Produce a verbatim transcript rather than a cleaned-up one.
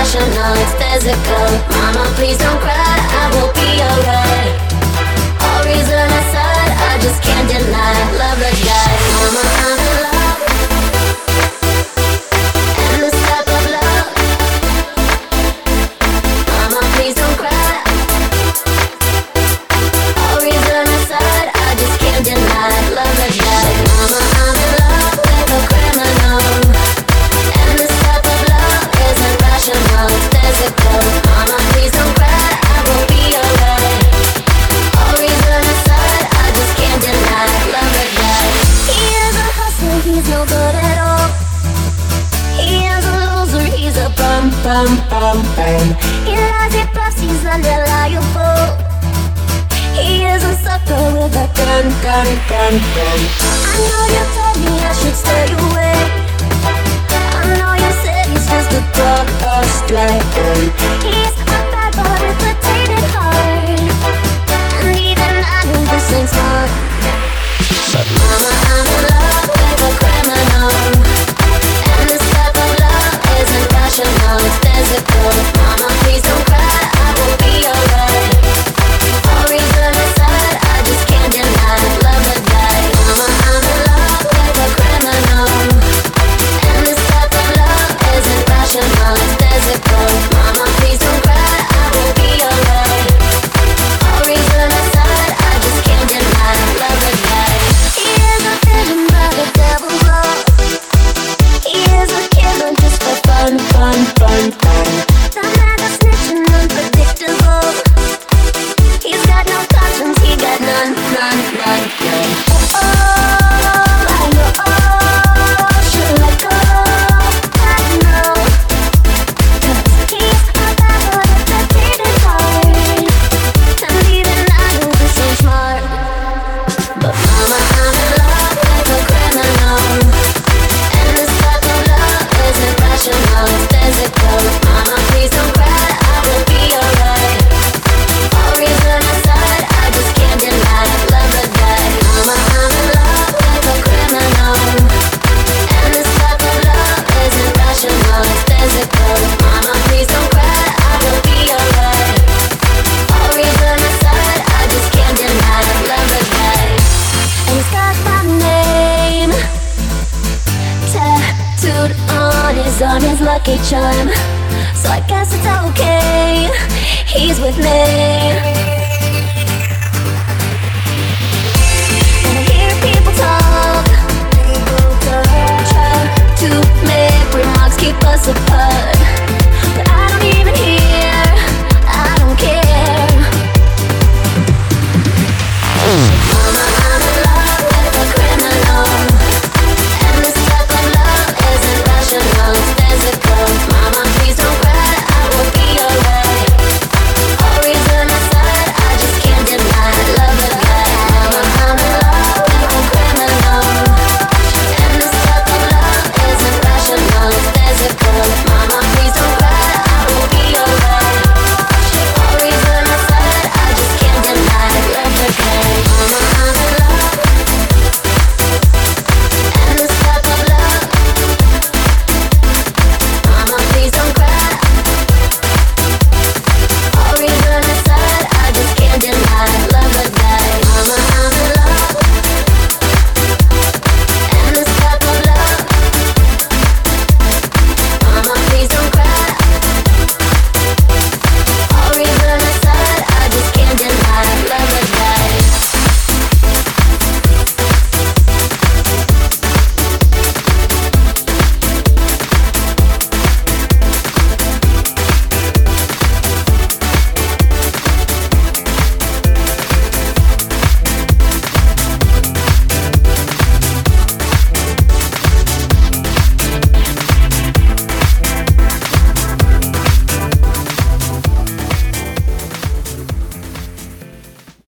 rational, it's physical. Mama, please don't cry, I will be alright. All reason aside, I just can't deny. Love the guy. Mama, I'm in love. And this type of love. Mama, please don't cry. All reason aside, I just can't deny. Love the guy. Mama, I'm in love with a criminal. And this type of love isn't rational, it's physical. Mama, please don't cry, I will be alright. All reason aside, I just can't deny. Love the guy. He is a hustler, he's no good at all. He is a loser, he's a bum, bum, bum, bum. He lies, he bluffs, he's unreliable. He is a sucker with a gun, gun, gun, gun. I know you told me I should stay away. I know you said he's just a dog or stray. He's a bad boy with a tainted heart. And even I know this ain't smart. Mama, I'm in love with a criminal. And this type of love isn't rational, it's physical. Mama, please don't cry, I will be alright. All reason aside, I just can't deny. Love the guy. Mama, I'm in love with a criminal. And this type of love isn't rational, it's physical. Mama,